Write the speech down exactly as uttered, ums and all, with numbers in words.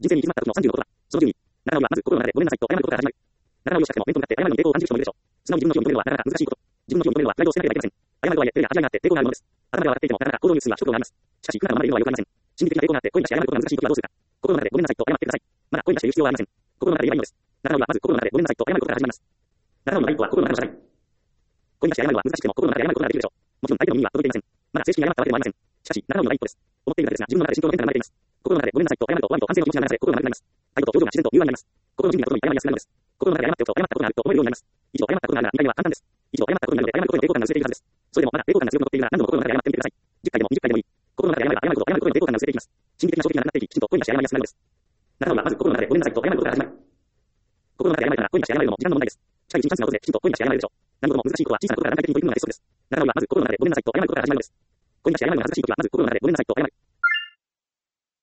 人生に行き詰まった時のさんじゅうのことだ。そのじゅうに、仲直りはまず心の中でごめんなさいと謝ることから始まる。仲直りをしたくても面と向かって謝るのに抵抗を感じる人もいるでしょう。素直に自分の気を認めるのはなかなか難しいこと。自分の気を認めるのはプライドを捨てなければいけません。謝るとはいえ、手や恥じらいがあって抵抗があるものです。頭では分かっていてもなかなか行動に移すには諸苦労があります。しかし、苦難のままでいるのはよくありません。心理的な抵抗があって声に出して謝ることが難しい時はどうするか。心の中でごめんなさいと謝ってください。まだ声に出して言う必要はありません。心の中で言えばいいのです。仲直りはまず心の中でごめんなさいと謝ることから始まります。仲直りの第一歩は心の中の謝罪。声に出して謝るのは難しくても心の中で謝ることができるでしょう。もちろん相手の耳には届いていません。まだ正式に謝ったわけでもありません。しかし、仲直りの第一歩です。思っているだけですが、自分の中で心境の変化が生まれています。心の中でごめんなさいと謝ると、我と反省の気持ちが流れ、心がなくなります。態度と表情が自然と柔和になります。心の準備が整い謝りやすくなるのです。心の中で謝っておくと謝ったことがあると思えるようになります。一度謝ったことがあるならにかいめは簡単です。一度謝ったことになるので謝ることへの抵抗感が薄れているはずです。それでもまだ抵抗感が強く残っているなら何度も心の中で謝ってみてください。じゅっかいでもにじゅっかいでもいい。心の中で謝れば謝ること謝ることへの抵抗感が薄れていきます。心理的な衝撃がなくなっていき、きちんと声に出して謝りやすくなるのです。仲直りはまず心の中でごめんなさいと謝ることから始まる。心の中で謝れたら声に出して謝るのも時間の問題です。近いうちにチャンスが訪れ、きちんと声に出して謝れるでしょう。何度も難しいことは小さなことから段階的に取り組むのが鉄則です。仲直りはまず心の中でごめんなさいと謝ることから始まるのです。声に出して謝るのが難しいときはまず心の中でごめんなさいと謝る。